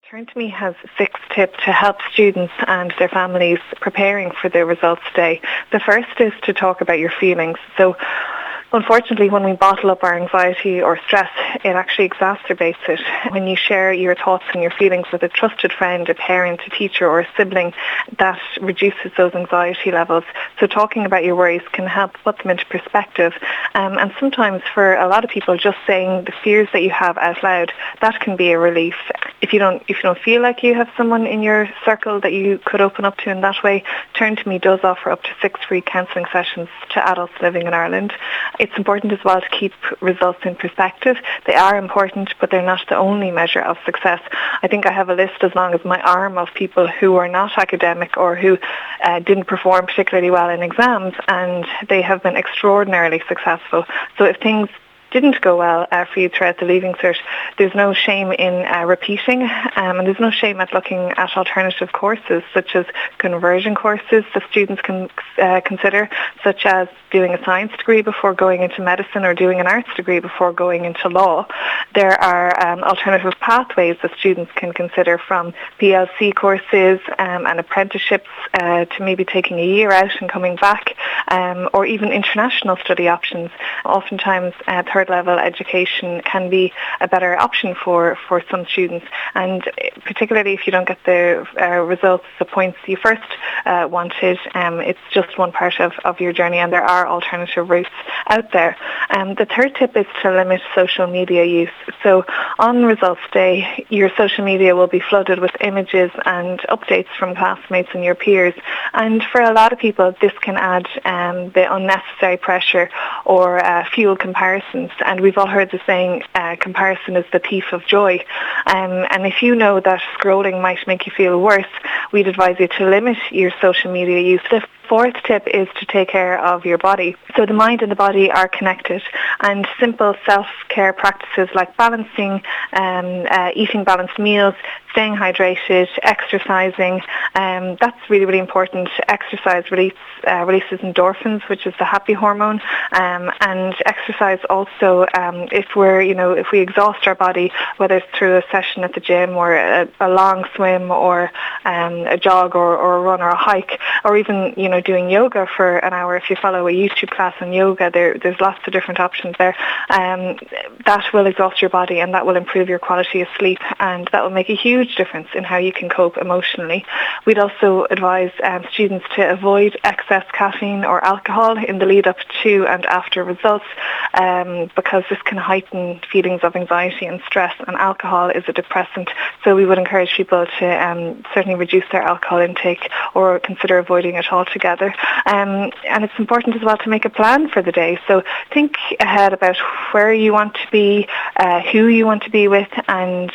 Turn to Me has 6 tips to help students and their families preparing for the results day. The first is to talk about your feelings. So unfortunately, when we bottle up our anxiety or stress, it actually exacerbates it. When you share your thoughts and your feelings with a trusted friend, a parent, a teacher or a sibling, that reduces those anxiety levels. So talking about your worries can help put them into perspective. And sometimes for a lot of people, just saying the fears that you have out loud, that can be a relief. If you don't feel like you have someone in your circle that you could open up to in that way, Turn to Me does offer up to 6 free counselling sessions to adults living in Ireland. It's important as well to keep results in perspective. They are important, but they're not the only measure of success. I think I have a list as long as my arm of people who are not academic or who didn't perform particularly well in exams, and they have been extraordinarily successful. So if things didn't go well for you throughout the Leaving Cert, there's no shame in repeating, and there's no shame at looking at alternative courses such as conversion courses that students can consider, such as doing a science degree before going into medicine or doing an arts degree before going into law. There are alternative pathways that students can consider, from PLC courses and apprenticeships to maybe taking a year out and coming back, or even international study options. Oftentimes third level education can be a better option for some students, and particularly if you don't get the results, the points you first wanted, it's just one part of your journey, and there are alternative routes out there. The third tip is to limit social media use. So on results day, your social media will be flooded with images and updates from classmates and your peers, and for a lot of people this can add the unnecessary pressure or fuel comparisons. And we've all heard the saying, comparison is the thief of joy. And if you know that scrolling might make you feel worse, we'd advise you to limit your social media use. The fourth tip is to take care of your body. So the mind and the body are connected, and simple self-care practices like balancing, eating balanced meals, staying hydrated, exercising, that's really, really important. Exercise releases endorphins, which is the happy hormone, and exercise also, if we exhaust our body, whether it's through a session at the gym or a long swim or a jog or a run or a hike, or even doing yoga for an hour. If you follow a YouTube class on yoga, there's lots of different options there. That will exhaust your body, and that will improve your quality of sleep, and that will make a huge difference in how you can cope emotionally. We'd also advise students to avoid excess caffeine or alcohol in the lead up to and after results, because this can heighten feelings of anxiety and stress, and alcohol is a depressant, so we would encourage people to certainly reduce their alcohol intake or consider avoiding it altogether. And it's important as well to make a plan for the day. So think ahead about where you want to be, who you want to be with, and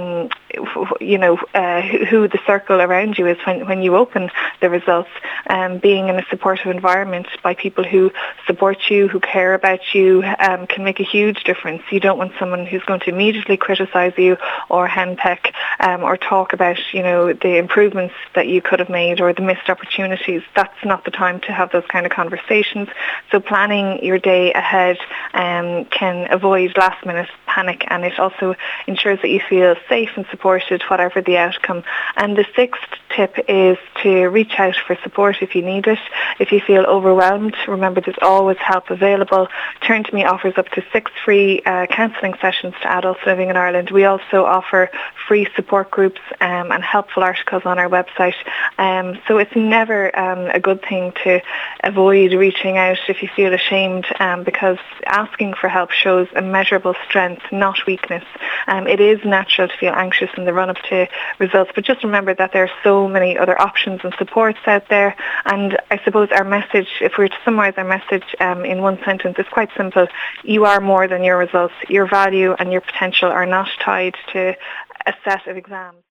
who the circle around you is when you open the results. Being in a supportive environment by people who support you, who care about you, can make a huge difference. You don't want someone who's going to immediately criticise you or henpeck or talk about the improvements that you could have made or the missed opportunities. That's not the time to have those kind of conversations. So planning your day ahead can avoid last minute panic, and it also ensures that you feel safe and supported whatever the outcome. And the sixth tip is to reach out for support if you need it. If you feel overwhelmed, remember there's always help available. Turn to Me offers up to 6 free counselling sessions to adults living in Ireland. We also offer free support groups and helpful articles on our website. So it's never a good thing to avoid reaching out if you feel ashamed, because asking for help shows immeasurable strength, not weakness. It is natural to feel anxious in the run-up to results, but just remember that there are so many other options and supports out there. And I suppose our message, if we were to summarise our message in one sentence, it's quite simple. You are more than your results. Your value and your potential are not tied to a set of exams.